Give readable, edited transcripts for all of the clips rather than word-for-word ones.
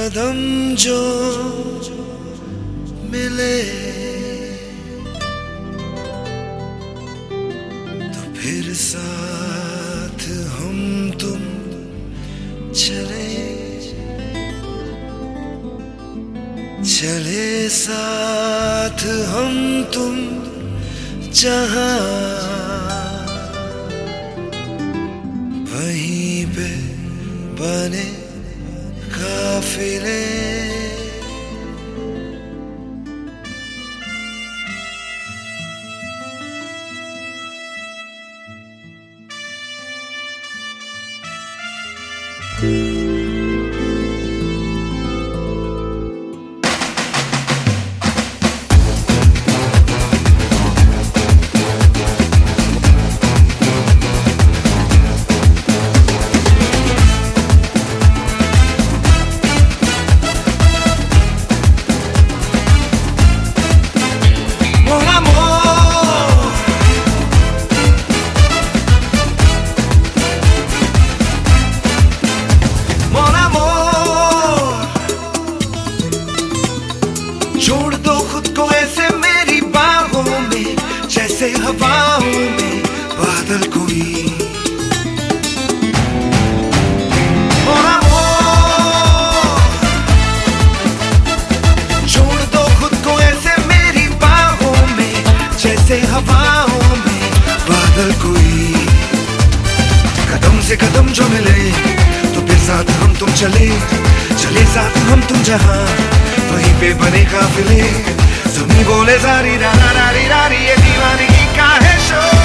कदम जो मिले तो फिर साथ हम तुम चले चले साथ हम तुम जहां वहीं पे बने काफिले छोड़ दो खुद को ऐसे मेरी बाहों में, जैसे हवाओं में बादल कोई। छोड़ दो खुद को ऐसे मेरी बाहों में, जैसे हवाओं में बादल कोई। कदम से कदम जो मिले तो फिर साथ हम तुम चले चले साथ हम तुम जहां वहीं पे बने काफिले। ज़मीं बोले सारी रारी रारी रारी ये दीवानगी का है शोर।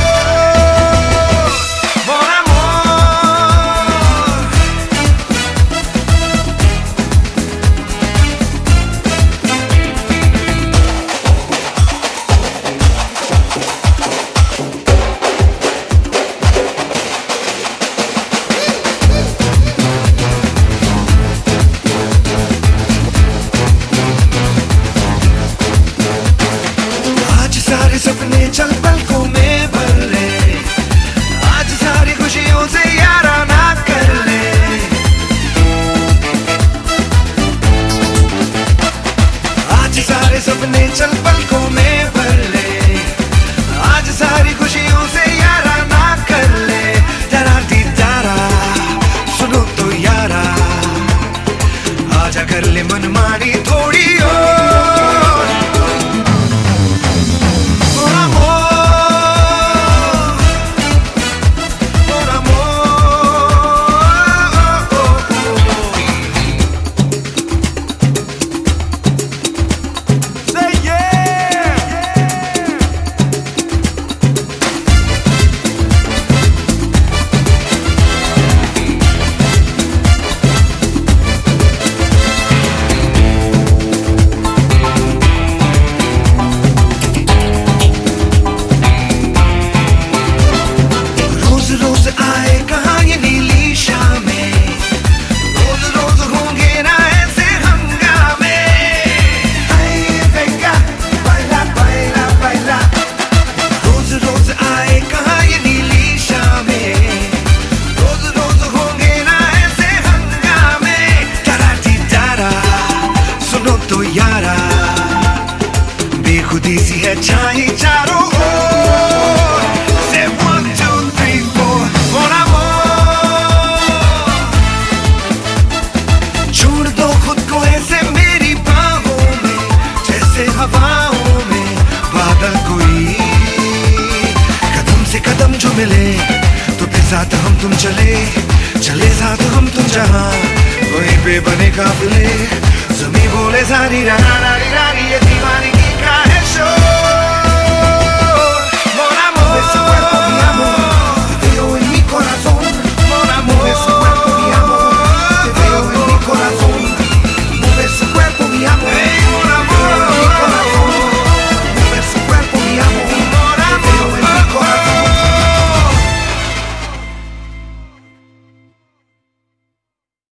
सपने चल पलकों में भर ले, आज सारी खुशियों से याराना कर ले। आज सारे सपने चल पलकों में भर ले, आज सारी खुशियों से याराना कर ले। जरा दीदारा सुनो तो यारा, आजा कर ले मनमानी थोड़ी और। तो यारा बेखुदी सी है छाई चारों ओर। Say 1 2 3 4 mon amour। छोड़ दो खुद को ऐसे मेरी बाहों में, जैसे हवाओं में बादल कोई। कदम से कदम जो मिले तो फिर साथ हम तुम चले चले साथ हम तुम जहां वहीं पे बने काफिले। ज़मीं बोले सारी रारी रारी ये दीवानी